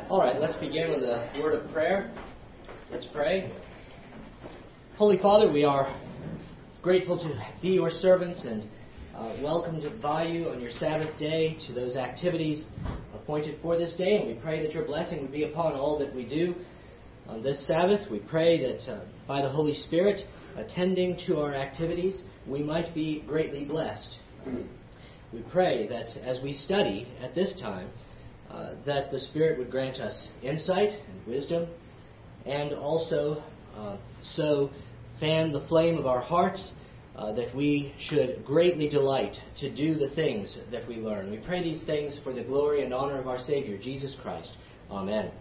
All right, let's begin with a word of prayer. Let's pray. Holy Father, we are grateful to be your servants and welcomed by you on your Sabbath day to those activities appointed for this day. And we pray that your blessing would be upon all that we do on this Sabbath. We pray that by the Holy Spirit attending to our activities, we might be greatly blessed. We pray that as we study at this time, that the Spirit would grant us insight and wisdom, and also so fan the flame of our hearts that we should greatly delight to do the things that we learn. We pray these things for the glory and honor of our Savior, Jesus Christ. Amen.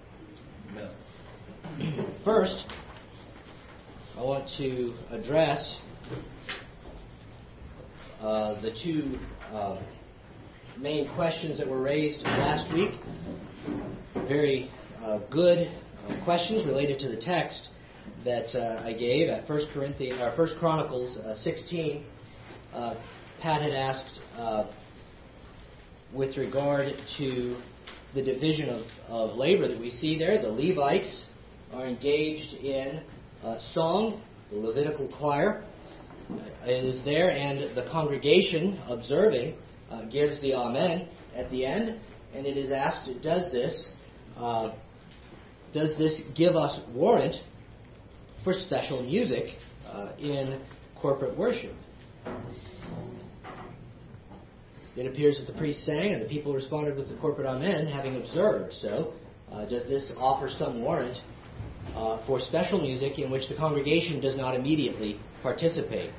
Amen. First, I want to address the two main questions that were raised last week. Very good questions related to the text that I gave at 1 Chronicles 16. Pat had asked with regard to the division of labor that we see there. The Levites are engaged in song. The Levitical choir is there, and the congregation observing gives the Amen at the end, and it is asked, does this give us warrant for special music in corporate worship? It appears that the priest sang and the people responded with the corporate Amen, having observed. So, does this offer some warrant for special music in which the congregation does not immediately participate?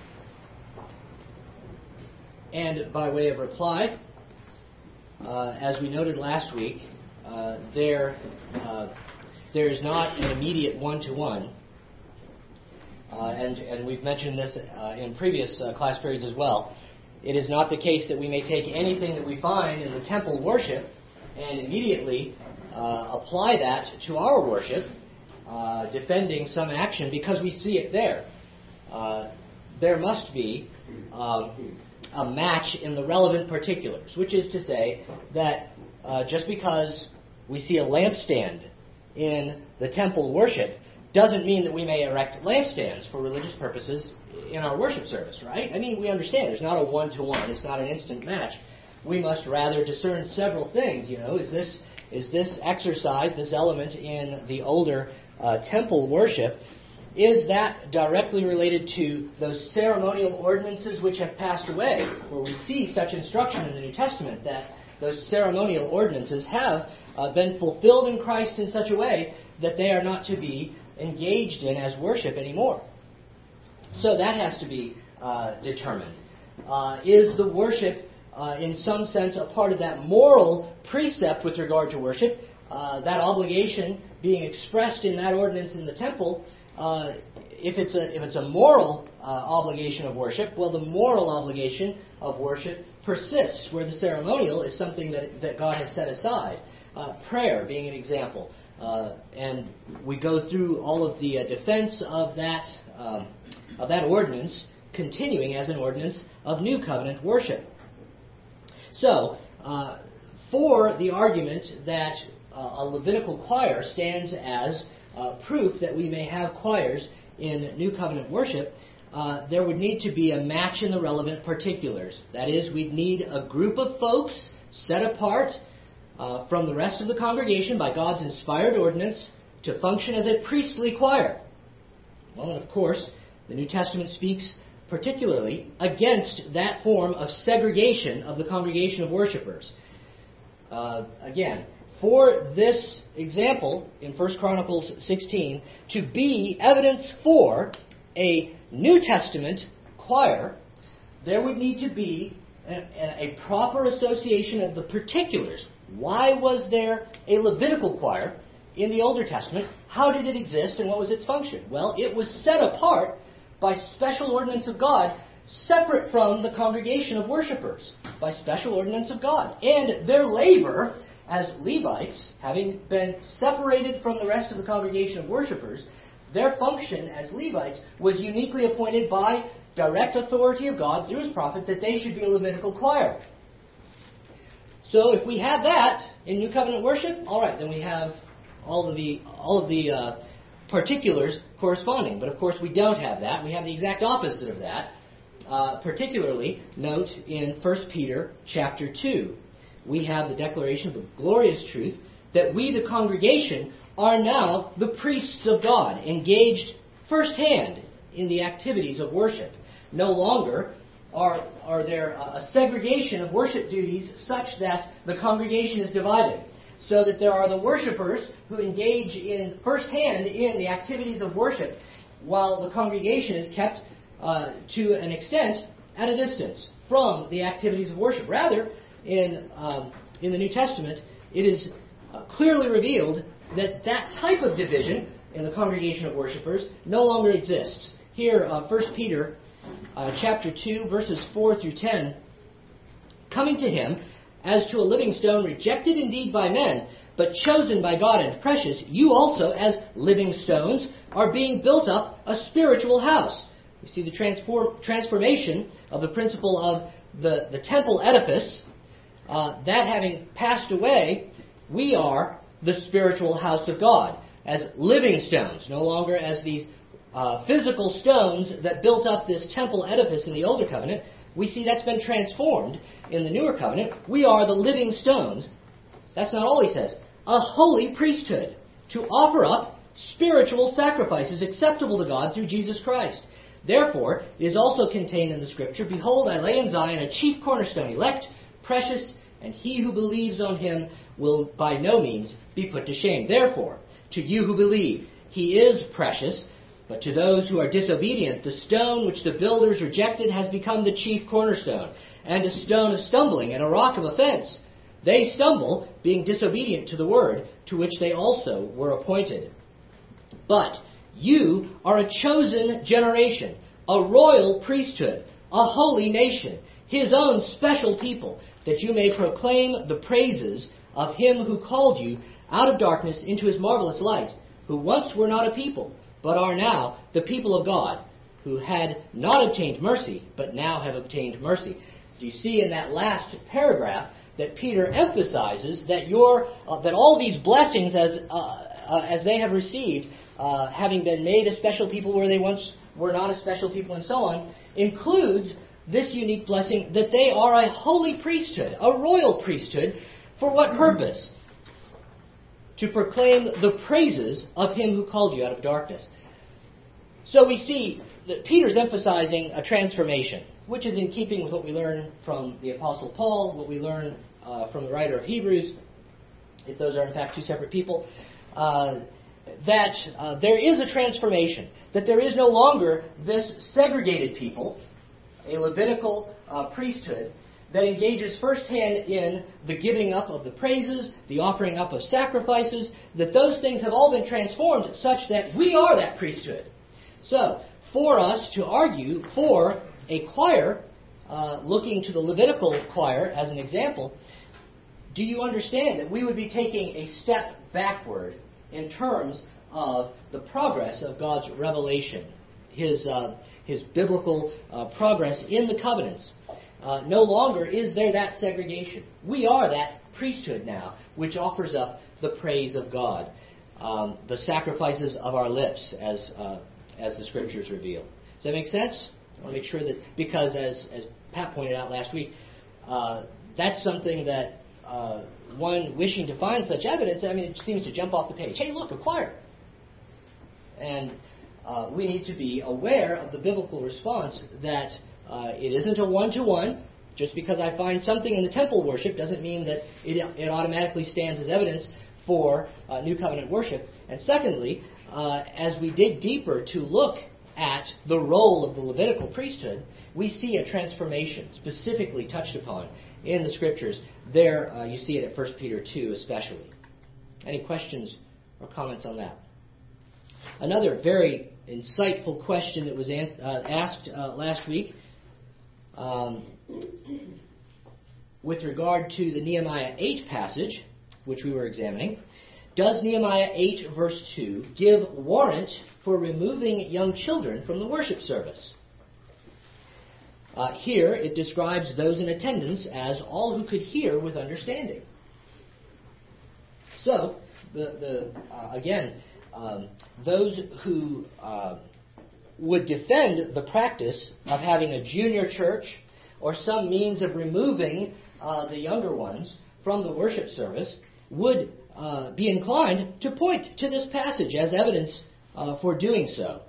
And by way of reply, as we noted last week, there is not an immediate one-to-one, and we've mentioned this in previous class periods as well. It is not the case that we may take anything that we find in the temple worship and immediately apply that to our worship, defending some action because we see it there. There must be a match in the relevant particulars, which is to say that just because we see a lampstand in the temple worship doesn't mean that we may erect lampstands for religious purposes in our worship service, right? I mean, we understand there's not a one-to-one, it's not an instant match. We must rather discern several things. You know, is this exercise, this element in the older temple worship, is that directly related to those ceremonial ordinances which have passed away, where we see such instruction in the New Testament that those ceremonial ordinances have been fulfilled in Christ in such a way that they are not to be engaged in as worship anymore? So that has to be determined. Is the worship, in some sense, a part of that moral precept with regard to worship, that obligation being expressed in that ordinance in the temple? If it's a moral obligation of worship, well, the moral obligation of worship persists, where the ceremonial is something that God has set aside. Prayer being an example, and we go through all of the defense of that ordinance, continuing as an ordinance of New Covenant worship. So, for the argument that a Levitical choir stands as proof that we may have choirs in New Covenant worship, there would need to be a match in the relevant particulars. That is, we'd need a group of folks set apart from the rest of the congregation by God's inspired ordinance to function as a priestly choir. Well, and of course, the New Testament speaks particularly against that form of segregation of the congregation of worshipers. Again, for this example in 1 Chronicles 16 to be evidence for a New Testament choir, there would need to be a proper association of the particulars. Why was there a Levitical choir in the Older Testament? How did it exist and what was its function? Well, it was set apart by special ordinance of God, separate from the congregation of worshipers, by special ordinance of God. And their labor as Levites, having been separated from the rest of the congregation of worshipers, their function as Levites was uniquely appointed by direct authority of God through His prophet that they should be a Levitical choir. So if we have that in New Covenant worship, all right, then we have all of the particulars corresponding. But of course we don't have that. We have the exact opposite of that. Particularly, note in 1 Peter chapter 2, we have the declaration of the glorious truth that we, the congregation, are now the priests of God, engaged firsthand in the activities of worship. No longer are there a segregation of worship duties such that the congregation is divided, so that there are the worshipers who engage in firsthand in the activities of worship, while the congregation is kept to an extent at a distance from the activities of worship. Rather, in the New Testament, it is clearly revealed that that type of division in the congregation of worshipers no longer exists. Here, 1 Peter chapter 2, verses 4 through 10, coming to him as to a living stone, rejected indeed by men, but chosen by God and precious, you also, as living stones, are being built up a spiritual house. You see the transformation of the principle of the temple edifice. That having passed away, we are the spiritual house of God, as living stones, no longer as these physical stones that built up this temple edifice in the Older Covenant. We see that's been transformed in the Newer Covenant. We are the living stones. That's not all he says. A holy priesthood, to offer up spiritual sacrifices acceptable to God through Jesus Christ. Therefore, it is also contained in the Scripture, behold, I lay in Zion a chief cornerstone, elect, precious, and he who believes on him will by no means be put to shame. Therefore, to you who believe, he is precious, but to those who are disobedient, the stone which the builders rejected has become the chief cornerstone, and a stone of stumbling and a rock of offense. They stumble, being disobedient to the word, to which they also were appointed. But you are a chosen generation, a royal priesthood, a holy nation, his own special people, that you may proclaim the praises of him who called you out of darkness into his marvelous light, who once were not a people, but are now the people of God, who had not obtained mercy, but now have obtained mercy. Do you see in that last paragraph that Peter emphasizes that that all these blessings as they have received, having been made a special people where they once were not a special people and so on, includes this unique blessing that they are a holy priesthood, a royal priesthood. For what purpose? To proclaim the praises of him who called you out of darkness. So we see that Peter's emphasizing a transformation, which is in keeping with what we learn from the Apostle Paul, what we learn from the writer of Hebrews, if those are in fact two separate people, that there is a transformation, that there is no longer this segregated people, a Levitical priesthood, that engages firsthand in the giving up of the praises, the offering up of sacrifices, that those things have all been transformed such that we are that priesthood. So, for us to argue for a choir, looking to the Levitical choir as an example, do you understand that we would be taking a step backward in terms of the progress of God's revelation, His biblical progress in the covenants? No longer is there that segregation. We are that priesthood now, which offers up the praise of God, the sacrifices of our lips, as the Scriptures reveal. Does that make sense? I want to make sure that, because as Pat pointed out last week, that's something that one wishing to find such evidence, it seems to jump off the page. Hey, look, a choir. And we need to be aware of the biblical response that it isn't a one-to-one. Just because I find something in the temple worship doesn't mean that it automatically stands as evidence for New Covenant worship. And secondly, as we dig deeper to look at the role of the Levitical priesthood, we see a transformation specifically touched upon in the Scriptures. There you see it at 1 Peter 2 especially. Any questions or comments on that? Another very insightful question that was asked last week with regard to the Nehemiah 8 passage, which we were examining. Does Nehemiah 8 verse 2 give warrant for removing young children from the worship service? Here it describes those in attendance as all who could hear with understanding. So, those who would defend the practice of having a junior church or some means of removing the younger ones from the worship service would be inclined to point to this passage as evidence for doing so.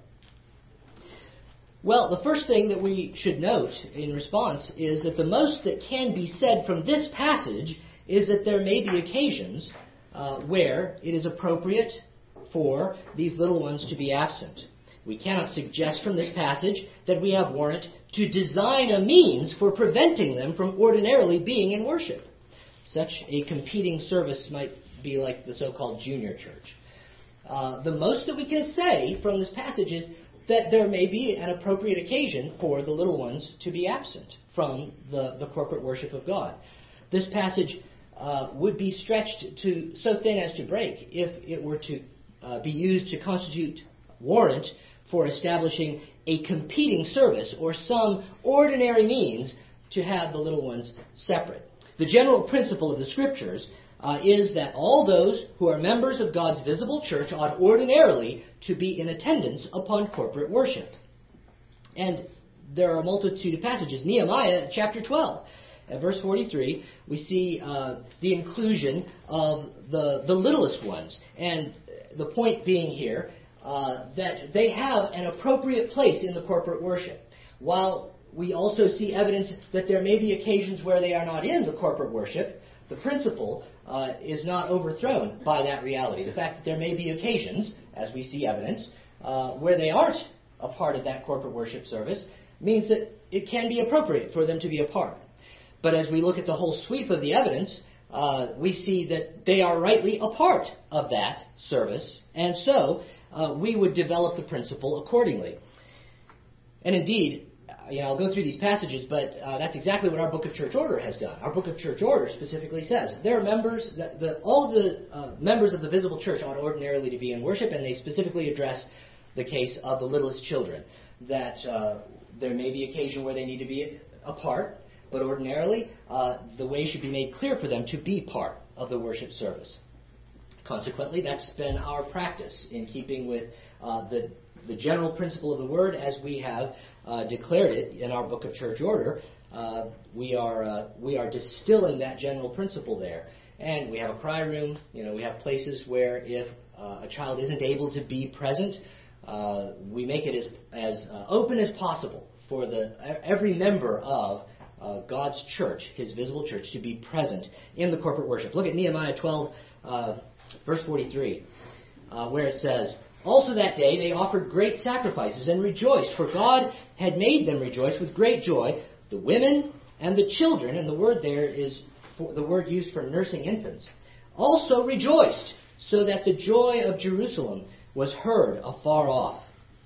Well, the first thing that we should note in response is that the most that can be said from this passage is that there may be occasions where it is appropriate for these little ones to be absent. We cannot suggest from this passage that we have warrant to design a means for preventing them from ordinarily being in worship. Such a competing service might be like the so-called junior church. The most that we can say from this passage is that there may be an appropriate occasion for the little ones to be absent from the corporate worship of God. This passage would be stretched to so thin as to break if it were to be used to constitute warrant for establishing a competing service or some ordinary means to have the little ones separate. The general principle of the Scriptures is that all those who are members of God's visible church ought ordinarily to be in attendance upon corporate worship. And there are a multitude of passages. Nehemiah chapter 12. At verse 43, we see the inclusion of the littlest ones. And the point being here that they have an appropriate place in the corporate worship. While we also see evidence that there may be occasions where they are not in the corporate worship, the principle is not overthrown by that reality. The fact that there may be occasions, as we see evidence, where they aren't a part of that corporate worship service means that it can be appropriate for them to be a part. But as we look at the whole sweep of the evidence, we see that they are rightly a part of that service, and so we would develop the principle accordingly. And indeed, I'll go through these passages, but that's exactly what our Book of Church Order has done. Our Book of Church Order specifically says there are members, all of the members of the visible church ought ordinarily to be in worship, and they specifically address the case of the littlest children, that there may be occasion where they need to be apart, but ordinarily the way should be made clear for them to be part of the worship service. Consequently, that's been our practice in keeping with the general principle of the Word as we have declared it in our Book of Church Order. We are distilling that general principle there. And we have a cry room. We have places where if a child isn't able to be present, we make it as open as possible for every member of God's church, His visible church, to be present in the corporate worship. Look at Nehemiah 12, verse 43, where it says, "Also that day they offered great sacrifices and rejoiced, for God had made them rejoice with great joy, the women and the children," and the word there is the word used for nursing infants, "also rejoiced, so that the joy of Jerusalem was heard afar off."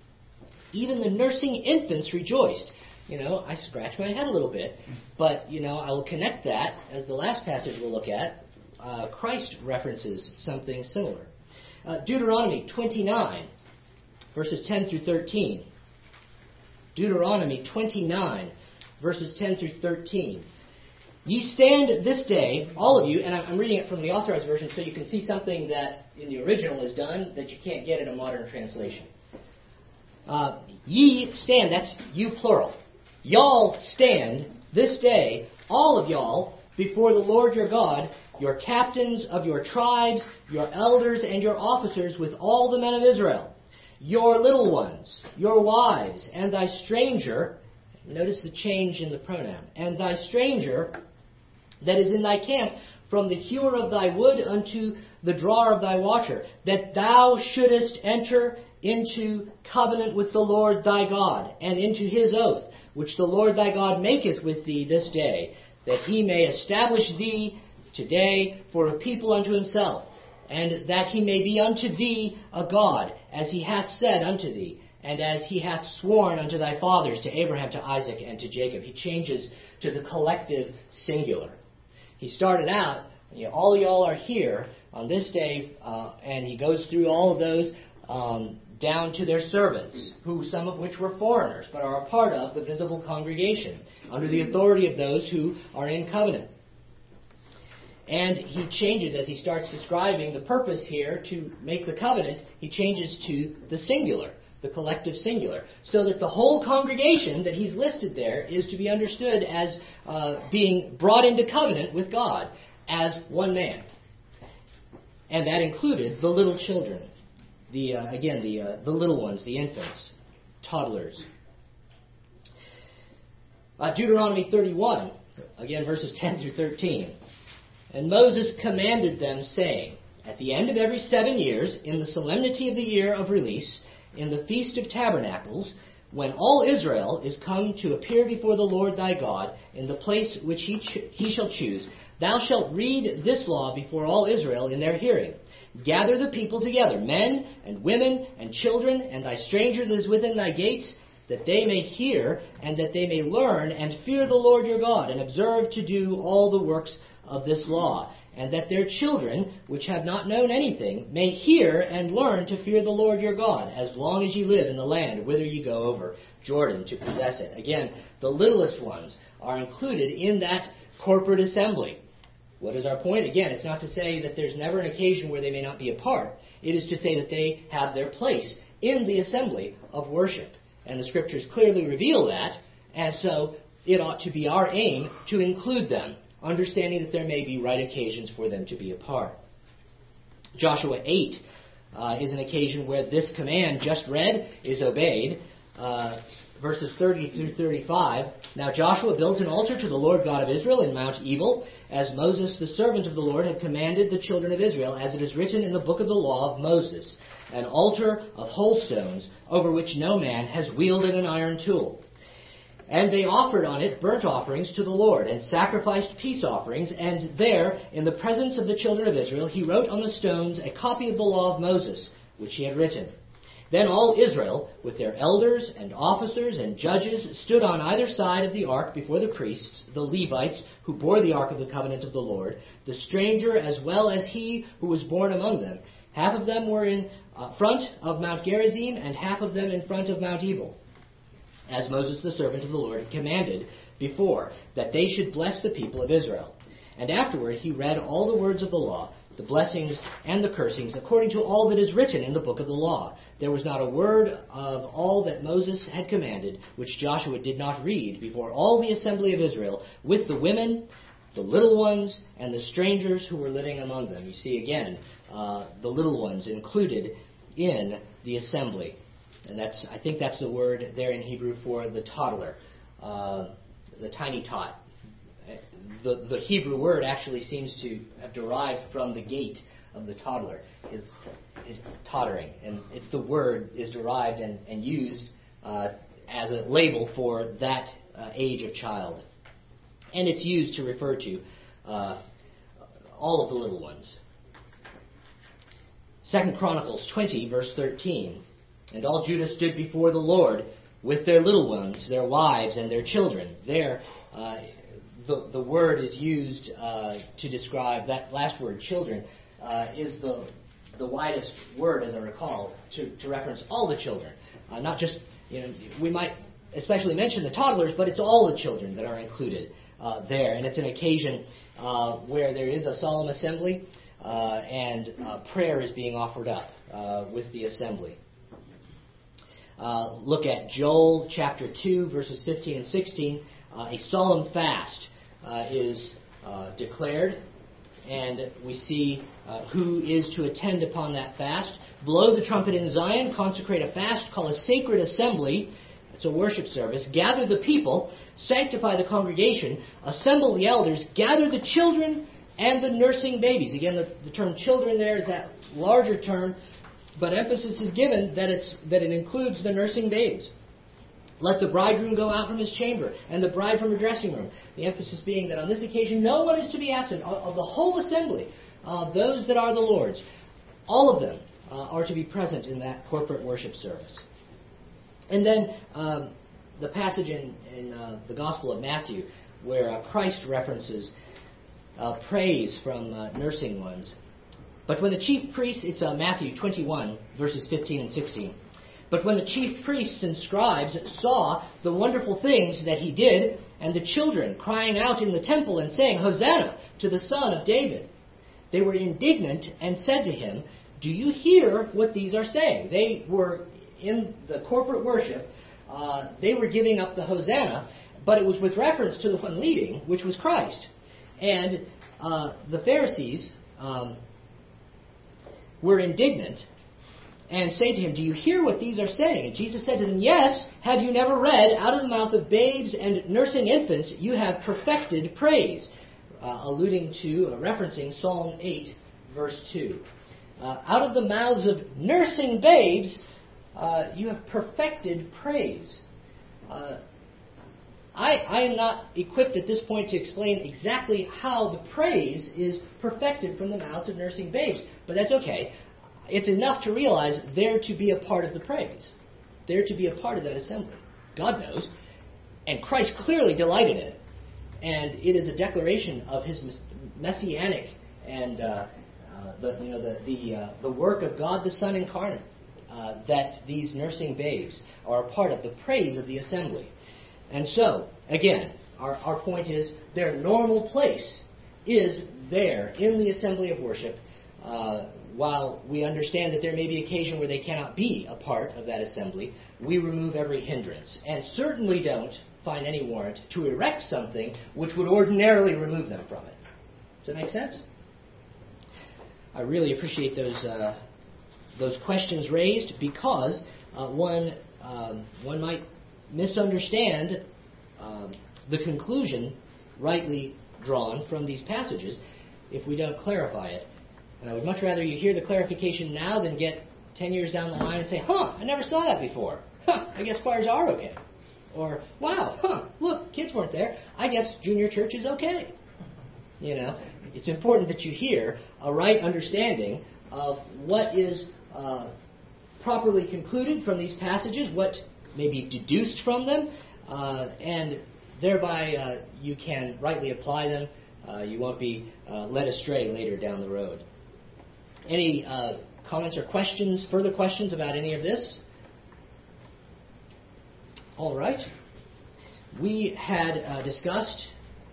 Even the nursing infants rejoiced. I scratch my head a little bit, but, I will connect that, as the last passage we'll look at, Christ references something similar. Deuteronomy 29, verses 10 through 13. Deuteronomy 29, verses 10 through 13. "Ye stand this day, all of you," and I'm reading it from the Authorized Version so you can see something that in the original is done that you can't get in a modern translation. "Ye stand," that's you plural. "Y'all stand this day, all of y'all, before the Lord your God, your captains of your tribes, your elders and your officers with all the men of Israel, your little ones, your wives, and thy stranger," notice the change in the pronoun, "and thy stranger that is in thy camp, from the hewer of thy wood unto the drawer of thy water, that thou shouldest enter into covenant with the Lord thy God, and into his oath, which the Lord thy God maketh with thee this day, that he may establish thee today for a people unto himself, and that he may be unto thee a God, as he hath said unto thee, and as he hath sworn unto thy fathers, to Abraham, to Isaac, and to Jacob." He changes to the collective singular. He started out, all y'all are here on this day, and he goes through all of those down to their servants, who some of which were foreigners, but are a part of the visible congregation, under the authority of those who are in covenant. And he changes, as he starts describing the purpose here to make the covenant, he changes to the singular, the collective singular, so that the whole congregation that he's listed there is to be understood as being brought into covenant with God as one man. And that included the little children, the little ones, the infants, toddlers. Deuteronomy 31, again verses 10 through 13. And Moses commanded them, saying, at the end of every 7 years, in the solemnity of the year of release, in the Feast of Tabernacles, when all Israel is come to appear before the Lord thy God, in the place which he shall choose, thou shalt read this law before all Israel in their hearing. Gather the people together, men and women and children, and thy stranger that is within thy gates, that they may hear, and that they may learn, and fear the Lord your God, and observe to do all the works of this law, and that their children, which have not known anything, may hear and learn to fear the Lord your God, as long as ye live in the land whither ye go over Jordan to possess it. Again, the littlest ones are included in that corporate assembly. What is our point? Again, it's not to say that there's never an occasion where they may not be a part. It is to say that they have their place in the assembly of worship. And the Scriptures clearly reveal that, and so it ought to be our aim to include them, understanding that there may be right occasions for them to be a part. Joshua 8 is an occasion where this command just read is obeyed. Verses 30 through 35. Now Joshua built an altar to the Lord God of Israel in Mount Ebal, as Moses the servant of the Lord had commanded the children of Israel, as it is written in the book of the law of Moses, an altar of whole stones, over which no man has wielded an iron tool. And they offered on it burnt offerings to the Lord, and sacrificed peace offerings. And there, in the presence of the children of Israel, he wrote on the stones a copy of the law of Moses, which he had written. Then all Israel, with their elders and officers and judges, stood on either side of the ark before the priests, the Levites, who bore the ark of the covenant of the Lord, the stranger as well as he who was born among them. Half of them were in front of Mount Gerizim, and half of them in front of Mount Ebal, as Moses the servant of the Lord had commanded before, that they should bless the people of Israel. And afterward he read all the words of the law, the blessings and the cursings, according to all that is written in the book of the law. There was not a word of all that Moses had commanded, which Joshua did not read before all the assembly of Israel, with the women, the little ones, and the strangers who were living among them. You see again, the little ones included in the assembly. And I think that's the word there in Hebrew for the toddler, the tiny tot. The Hebrew word actually seems to have derived from the gait of the toddler, is tottering. And it's the word is derived and used as a label for that age of child. And it's used to refer to all of the little ones. 2 Chronicles 20, verse 13. And all Judah stood before the Lord with their little ones, their wives, and their children. There, the word is used to describe, that last word, children, is the widest word, as I recall, to reference all the children. Not just, we might especially mention the toddlers, but it's all the children that are included there. And it's an occasion where there is a solemn assembly and prayer is being offered up with the assembly. Look at Joel chapter 2, verses 15 and 16. A solemn fast is declared, and we see who is to attend upon that fast. Blow the trumpet in Zion, consecrate a fast, call a sacred assembly. It's a worship service. Gather the people, sanctify the congregation, assemble the elders, gather the children and the nursing babies. Again, the term children there is that larger term, but emphasis is given that it includes the nursing babes. Let the bridegroom go out from his chamber, and the bride from her dressing room. The emphasis being that on this occasion no one is to be absent of the whole assembly, of those that are the Lord's. All of them are to be present in that corporate worship service. And then the passage in the Gospel of Matthew, where Christ references praise from nursing ones. But when the chief priests, it's Matthew 21, verses 15 and 16. But when the chief priests and scribes saw the wonderful things that he did, and the children crying out in the temple and saying, Hosanna to the Son of David, they were indignant and said to him, do you hear what these are saying? They were in the corporate worship. They were giving up the Hosanna, but it was with reference to the one leading, which was Christ. And the Pharisees were indignant and say to him, do you hear what these are saying? And Jesus said to them, yes, had you never read, out of the mouth of babes and nursing infants, you have perfected praise. Alluding to, referencing Psalm 8, verse 2. Out of the mouths of nursing babes, you have perfected praise. I am not equipped at this point to explain exactly how the praise is perfected from the mouths of nursing babes, but that's okay. It's enough to realize they're to be a part of the praise. They're to be a part of that assembly. God knows, and Christ clearly delighted in it. And it is a declaration of his messianic and the work of God the Son incarnate, that these nursing babes are a part of the praise of the assembly. And so, again, our point is their normal place is there in the assembly of worship, while we understand that there may be occasion where they cannot be a part of that assembly. We remove every hindrance, and certainly don't find any warrant to erect something which would ordinarily remove them from it. Does that make sense? I really appreciate those questions raised, because one might misunderstand the conclusion rightly drawn from these passages if we don't clarify it. And I would much rather you hear the clarification now than get 10 years down the line and say, I never saw that before. I guess choirs are okay. Or, wow, look, kids weren't there. I guess junior church is okay. It's important that you hear a right understanding of what is properly concluded from these passages, what may be deduced from them, and thereby you can rightly apply them. You won't be led astray later down the road. Any comments or questions, further questions about any of this? All right. We had discussed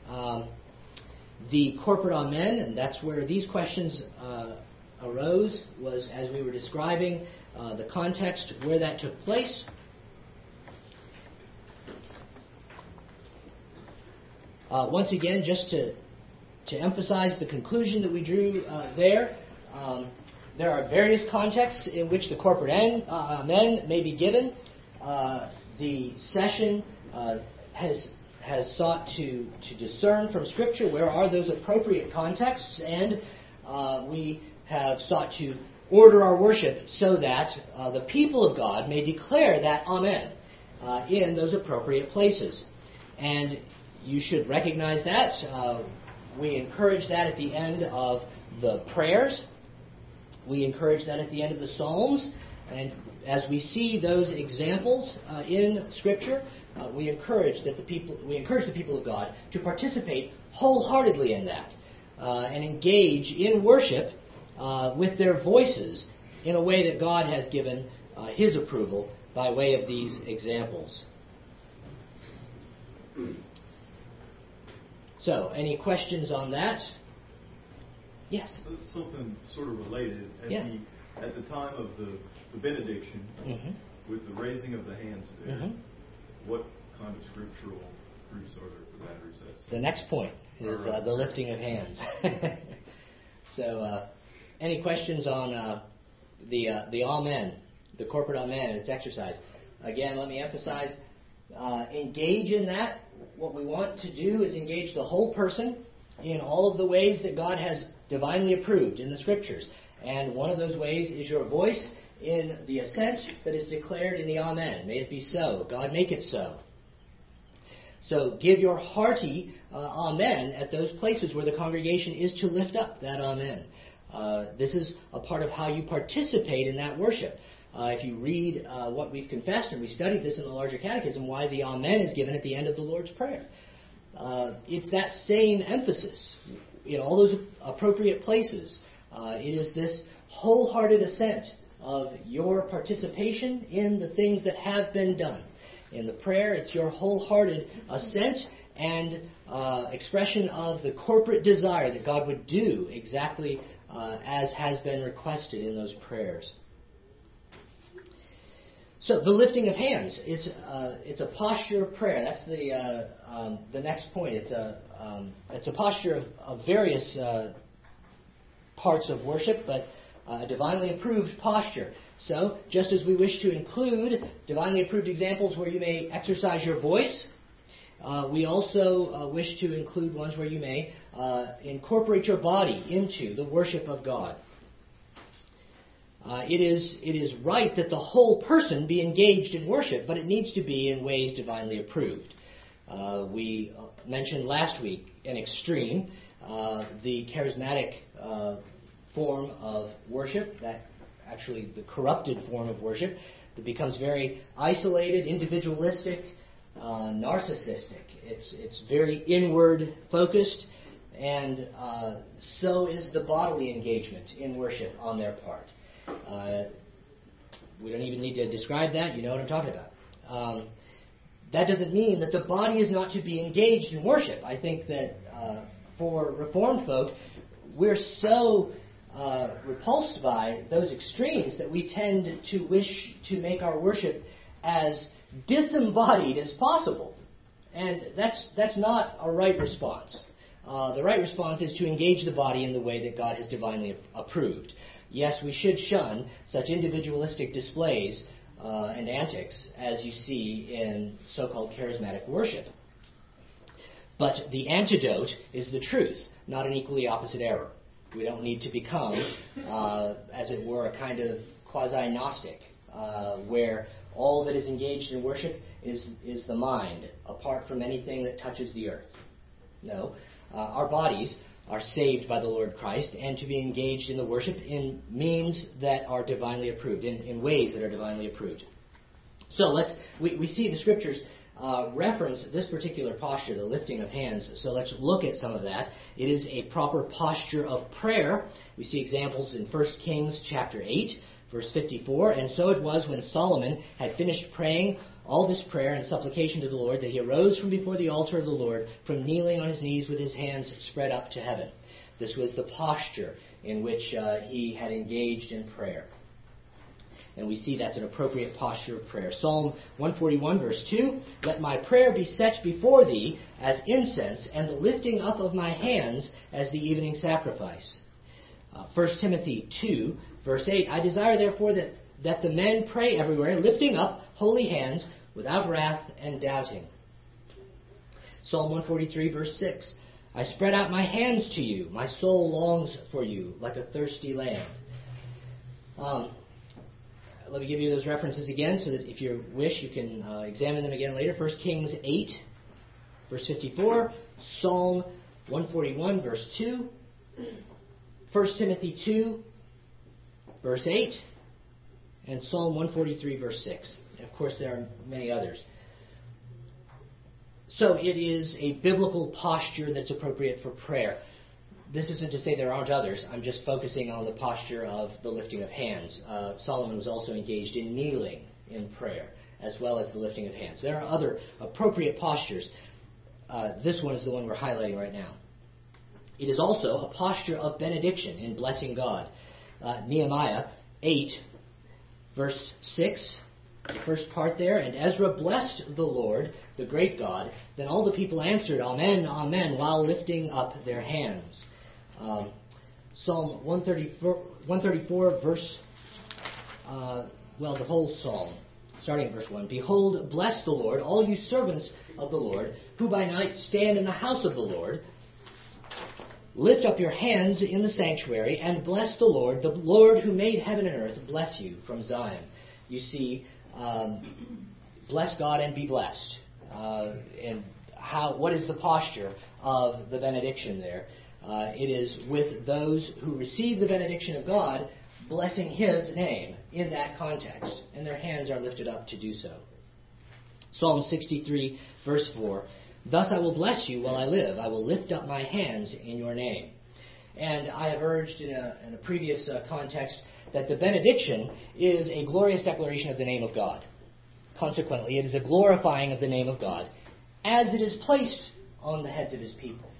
the corporate amen, and that's where these questions arose, was as we were describing the context where that took place. Once again, just to emphasize the conclusion that we drew there are various contexts in which the corporate amen may be given. The session has sought to discern from Scripture where are those appropriate contexts, and we have sought to order our worship so that the people of God may declare that amen in those appropriate places. And you should recognize that. We encourage that at the end of the prayers. We encourage that at the end of the Psalms. And as we see those examples in Scripture, we encourage the people of God to participate wholeheartedly in that and engage in worship with their voices in a way that God has given His approval by way of these examples. So, any questions on that? Yes? Something sort of related. At the time of the benediction, with the raising of the hands there, what kind of scriptural proofs are there for that? Or is that the next point is the lifting of hands. So, any questions on the amen, the corporate amen and its exercise? Again, let me emphasize, engage in that. What we want to do is engage the whole person in all of the ways that God has divinely approved in the Scriptures. And one of those ways is your voice in the assent that is declared in the amen. May it be so. God, make it so. So give your hearty amen at those places where the congregation is to lift up that amen. This is a part of how you participate in that worship. If you read what we've confessed, and we studied this in the larger catechism, why the amen is given at the end of the Lord's Prayer. It's that same emphasis in all those appropriate places. It is this wholehearted assent of your participation in the things that have been done. In the prayer, it's your wholehearted assent and expression of the corporate desire that God would do exactly as has been requested in those prayers. So the lifting of hands is it's a posture of prayer. That's the next point. It's a posture of various parts of worship, but a divinely approved posture. So just as we wish to include divinely approved examples where you may exercise your voice, we also wish to include ones where you may incorporate your body into the worship of God. It is right that the whole person be engaged in worship, but it needs to be in ways divinely approved. We mentioned last week an extreme, the charismatic form of worship, that actually the corrupted form of worship that becomes very isolated, individualistic, narcissistic. It's very inward focused, and so is the bodily engagement in worship on their part. We don't even need to describe that. You know what I'm talking about. That doesn't mean that the body is not to be engaged in worship. I think that for Reformed folk, we're so repulsed by those extremes that we tend to wish to make our worship as disembodied as possible. And that's not a right response. The right response is to engage the body in the way that God has divinely approved. Yes, we should shun such individualistic displays and antics as you see in so-called charismatic worship. But the antidote is the truth, not an equally opposite error. We don't need to become, as it were, a kind of quasi-Gnostic, where all that is engaged in worship is the mind, apart from anything that touches the earth. No, our bodies are saved by the Lord Christ, and to be engaged in the worship in means that are divinely approved, in ways that are divinely approved. So we see the Scriptures reference this particular posture, the lifting of hands. So let's look at some of that. It is a proper posture of prayer. We see examples in 1 Kings chapter 8, verse 54. And so it was when Solomon had finished praying all this prayer and supplication to the Lord that he arose from before the altar of the Lord, from kneeling on his knees with his hands spread up to heaven. This was the posture in which he had engaged in prayer. And we see that's an appropriate posture of prayer. Psalm 141, verse 2, "Let my prayer be set before thee as incense, and the lifting up of my hands as the evening sacrifice." 1 Timothy 2, verse 8, "I desire therefore that the men pray everywhere, lifting up holy hands without wrath and doubting." Psalm 143, verse 6, "I spread out my hands to you. My soul longs for you like a thirsty land." Let me give you those references again so that if you wish, you can examine them again later. 1 Kings 8, verse 54, Psalm 141, verse 2, 1 Timothy 2, verse 8, and Psalm 143, verse 6. And of course, there are many others. So it is a biblical posture that's appropriate for prayer. This isn't to say there aren't others. I'm just focusing on the posture of the lifting of hands. Solomon was also engaged in kneeling in prayer, as well as the lifting of hands. There are other appropriate postures. This one is the one we're highlighting right now. It is also a posture of benediction in blessing God. Nehemiah 8, verse 6, the first part there, "And Ezra blessed the Lord, the great God. Then all the people answered, Amen, Amen, while lifting up their hands." Psalm 134, verse, the whole psalm, starting at verse 1. "Behold, bless the Lord, all you servants of the Lord, who by night stand in the house of the Lord. Lift up your hands in the sanctuary, and bless the Lord who made heaven and earth, bless you from Zion." You see, bless God and be blessed. And what is the posture of the benediction there? It is with those who receive the benediction of God, blessing His name in that context, and their hands are lifted up to do so. Psalm 63, verse 4, "Thus I will bless you while I live. I will lift up my hands in your name." And I have urged in a previous context that the benediction is a glorious declaration of the name of God. Consequently, it is a glorifying of the name of God as it is placed on the heads of his people.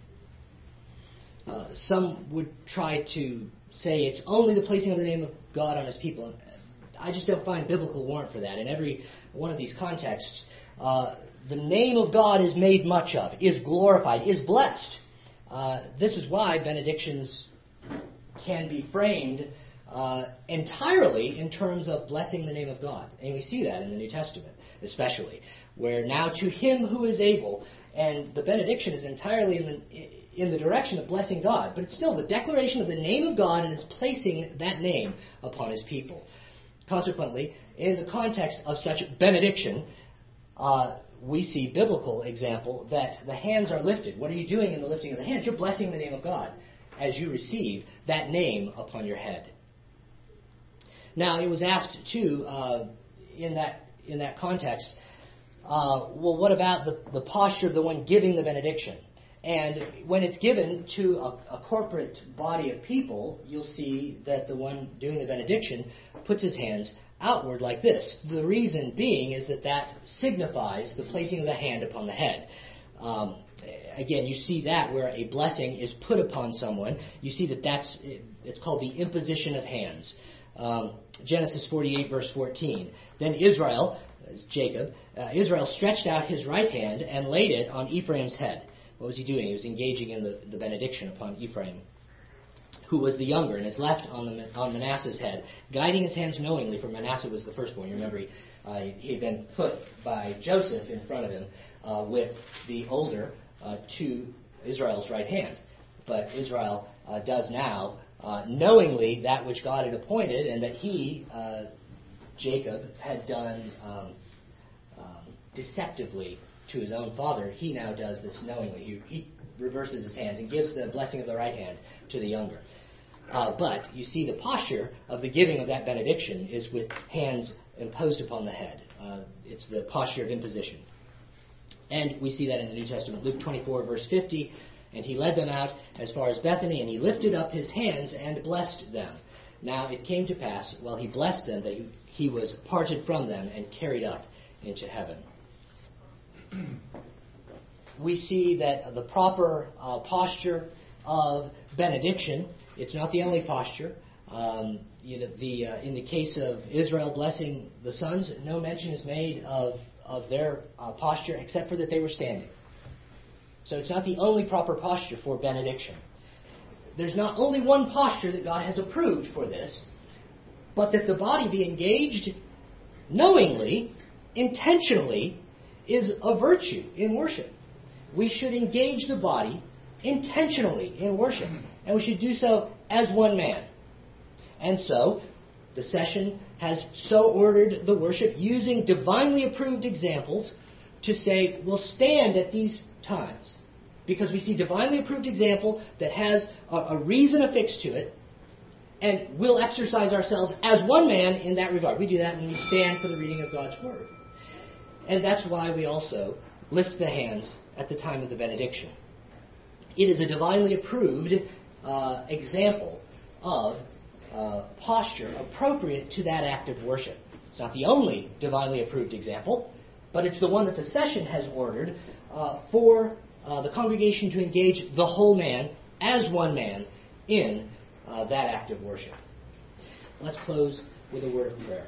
Some would try to say it's only the placing of the name of God on his people. I just don't find biblical warrant for that. In every one of these contexts, the name of God is made much of, is glorified, is blessed. This is why benedictions can be framed entirely in terms of blessing the name of God. And we see that in the New Testament, especially, where now to him who is able, and the benediction is entirely in the direction of blessing God, but it's still the declaration of the name of God and is placing that name upon his people. Consequently, in the context of such benediction, we see biblical example that the hands are lifted. What are you doing in the lifting of the hands? You're blessing the name of God as you receive that name upon your head. Now, it was asked too in that context, well, what about the posture of the one giving the benediction? And when it's given to a corporate body of people, you'll see that the one doing the benediction puts his hands outward like this. The reason being is that signifies the placing of the hand upon the head. Again, you see that where a blessing is put upon someone, you see it's called the imposition of hands. Genesis 48, verse 14. Then Israel, Jacob, Israel stretched out his right hand and laid it on Ephraim's head. What was he doing? He was engaging in the benediction upon Ephraim, who was the younger, and his left on Manasseh's head, guiding his hands knowingly, for Manasseh was the firstborn. You remember he had been put by Joseph in front of him with the older to Israel's right hand. But Israel does now knowingly that which God had appointed, and that he, Jacob, had done deceptively to his own father. He now does this knowingly. He reverses his hands and gives the blessing of the right hand to the younger. But you see the posture of the giving of that benediction is with hands imposed upon the head. It's the posture of imposition. And we see that in the New Testament. Luke 24, verse 50, and he led them out as far as Bethany, and he lifted up his hands and blessed them. Now it came to pass, while he blessed them, that he was parted from them and carried up into heaven. We see that the proper posture of benediction, it's not the only posture. In the case of Israel blessing the sons, no mention is made of their posture except for that they were standing. So it's not the only proper posture for benediction. There's not only one posture that God has approved for this, but that the body be engaged knowingly, intentionally, is a virtue in worship. We should engage the body intentionally in worship, and we should do so as one man. And so, the session has so ordered the worship using divinely approved examples to say, we'll stand at these times, because we see divinely approved example that has a reason affixed to it, and we'll exercise ourselves as one man in that regard. We do that when we stand for the reading of God's Word. And that's why we also lift the hands at the time of the benediction. It is a divinely approved example of posture appropriate to that act of worship. It's not the only divinely approved example, but it's the one that the session has ordered for the congregation to engage the whole man as one man in that act of worship. Let's close with a word of prayer.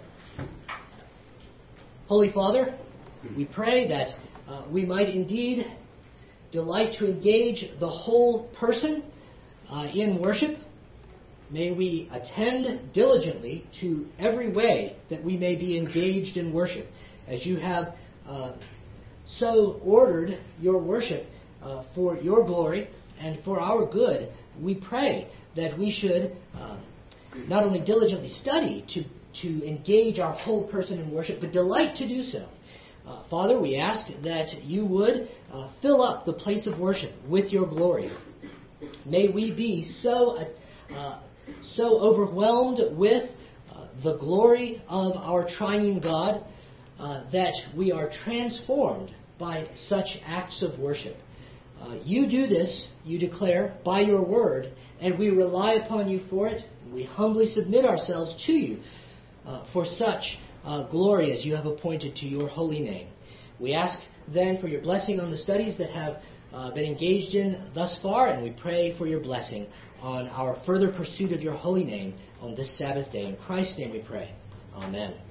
Holy Father, we pray that we might indeed delight to engage the whole person in worship. May we attend diligently to every way that we may be engaged in worship, as you have so ordered your worship for your glory and for our good. We pray that we should not only diligently study to engage our whole person in worship, but delight to do so. Father, we ask that you would fill up the place of worship with your glory. May we be so overwhelmed with the glory of our triune God that we are transformed by such acts of worship. You do this, you declare, by your word, and we rely upon you for it. We humbly submit ourselves to you for such glory as you have appointed to your holy name. We ask then for your blessing on the studies that have been engaged in thus far, and we pray for your blessing on our further pursuit of your holy name on this Sabbath day. In Christ's name we pray. Amen.